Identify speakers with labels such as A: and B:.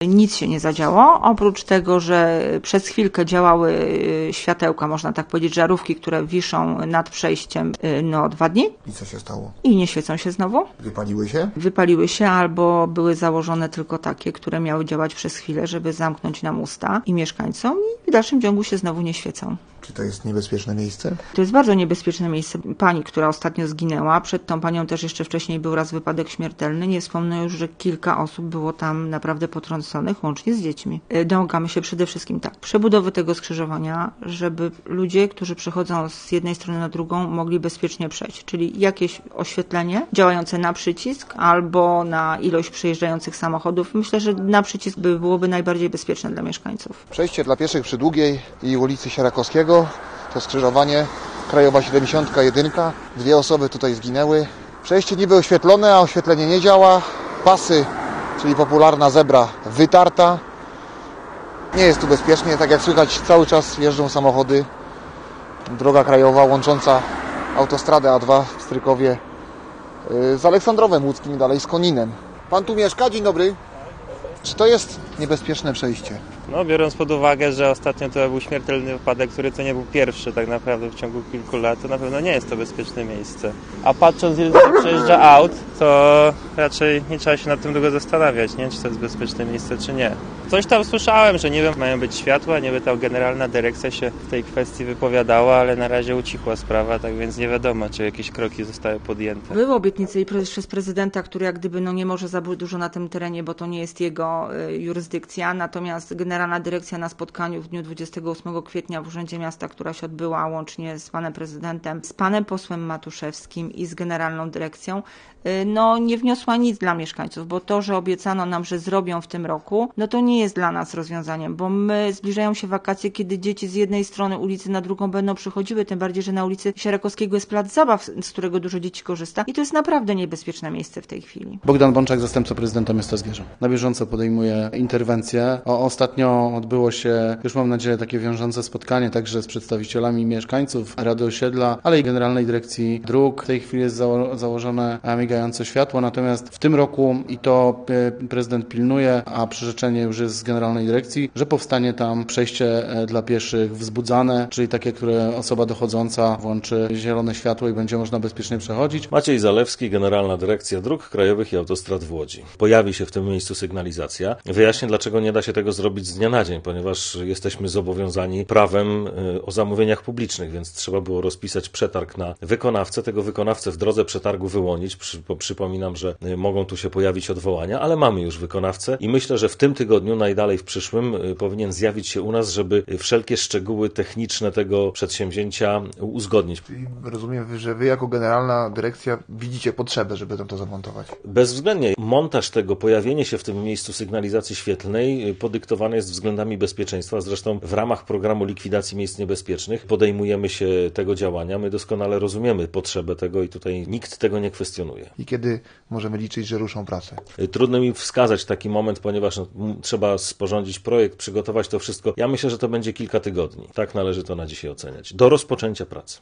A: Nic się nie zadziało, oprócz tego, że przez chwilkę działały światełka, można tak powiedzieć, żarówki, które wiszą nad przejściem 2 dni.
B: I co się stało?
A: I nie świecą się znowu.
B: Wypaliły się?
A: Wypaliły się albo były założone tylko takie, które miały działać przez chwilę, żeby zamknąć nam usta i mieszkańcom i w dalszym ciągu się znowu nie świecą.
B: Czy to jest niebezpieczne miejsce?
A: To jest bardzo niebezpieczne miejsce. Pani, która ostatnio zginęła, przed tą panią też jeszcze wcześniej był raz wypadek śmiertelny. Nie wspomnę już, że kilka osób było tam naprawdę potrąconych, łącznie z dziećmi. Domagamy się przede wszystkim przebudowy tego skrzyżowania, żeby ludzie, którzy przechodzą z jednej strony na drugą, mogli bezpiecznie przejść. Czyli jakieś oświetlenie działające na przycisk albo na ilość przejeżdżających samochodów. Myślę, że na przycisk byłoby najbardziej bezpieczne dla mieszkańców.
B: Przejście dla pieszych przy Długiej i ulicy Sierakowskiego. To skrzyżowanie, Krajowa 71. 2 osoby tutaj zginęły. Przejście niby oświetlone, a oświetlenie nie działa. Pasy, czyli popularna zebra, wytarta. Nie jest tu bezpiecznie, tak jak słychać, cały czas jeżdżą samochody. Droga krajowa łącząca autostradę A2 w Strykowie z Aleksandrowem Łódzkim i dalej z Koninem. Pan tu mieszka? Dzień dobry. Czy to jest niebezpieczne przejście?
C: No, biorąc pod uwagę, że ostatnio to był śmiertelny wypadek, który to nie był pierwszy tak naprawdę w ciągu kilku lat, to na pewno nie jest to bezpieczne miejsce. A patrząc, ile tutaj przejeżdża aut, to raczej nie trzeba się nad tym długo zastanawiać, nie? Czy to jest bezpieczne miejsce, czy nie. Coś tam słyszałem, że nie wiem, mają być światła, niby ta generalna dyrekcja się w tej kwestii wypowiadała, ale na razie ucichła sprawa, tak więc nie wiadomo, czy jakieś kroki zostały podjęte.
A: Były obietnice i przez prezydenta, który jak gdyby nie może za dużo na tym terenie, bo to nie jest jego jurysdykcja, natomiast generalna dyrekcja na spotkaniu w dniu 28 kwietnia w Urzędzie Miasta, która się odbyła łącznie z panem prezydentem, z panem posłem Matuszewskim i z generalną dyrekcją, nie wniosła nic dla mieszkańców, bo to, że obiecano nam, że zrobią w tym roku, to nie jest dla nas rozwiązaniem, bo zbliżają się wakacje, kiedy dzieci z jednej strony ulicy na drugą będą przychodziły, tym bardziej, że na ulicy Sierakowskiego jest plac zabaw, z którego dużo dzieci korzysta i to jest naprawdę niebezpieczne miejsce w tej chwili.
D: Bogdan Bączak, zastępca prezydenta miasta Zgierza. Na bieżąco podejmuje interwencje. Ostatnio odbyło się, już mam nadzieję, takie wiążące spotkanie także z przedstawicielami mieszkańców Rady Osiedla, ale i Generalnej Dyrekcji Dróg. W tej chwili jest założone migające światło, natomiast w tym roku, i to prezydent pilnuje, a przyrzeczenie już jest z Generalnej Dyrekcji, że powstanie tam przejście dla pieszych wzbudzane, czyli takie, które osoba dochodząca włączy zielone światło i będzie można bezpiecznie przechodzić.
E: Maciej Zalewski, Generalna Dyrekcja Dróg Krajowych i Autostrad w Łodzi. Pojawi się w tym miejscu sygnalizacja. Wyjaśnię, dlaczego nie da się tego zrobić z dnia na dzień, ponieważ jesteśmy zobowiązani prawem o zamówieniach publicznych, więc trzeba było rozpisać przetarg na wykonawcę, tego wykonawcę w drodze przetargu wyłonić. Przypominam, że mogą tu się pojawić odwołania, ale mamy już wykonawcę i myślę, że w tym tygodniu, najdalej w przyszłym, powinien zjawić się u nas, żeby wszelkie szczegóły techniczne tego przedsięwzięcia uzgodnić.
B: Czyli rozumiem, że wy jako Generalna Dyrekcja widzicie potrzebę, żeby tam to zamontować?
E: Bezwzględnie. Montaż tego, pojawienie się w tym miejscu sygnalizacji świetlnej podyktowane jest względami bezpieczeństwa. Zresztą w ramach programu likwidacji miejsc niebezpiecznych podejmujemy się tego działania. My doskonale rozumiemy potrzebę tego i tutaj nikt tego nie kwestionuje.
B: I kiedy możemy liczyć, że ruszą prace?
E: Trudno mi wskazać taki moment, ponieważ trzeba sporządzić projekt, przygotować to wszystko. Ja myślę, że to będzie kilka tygodni. Tak należy to na dzisiaj oceniać. Do rozpoczęcia pracy.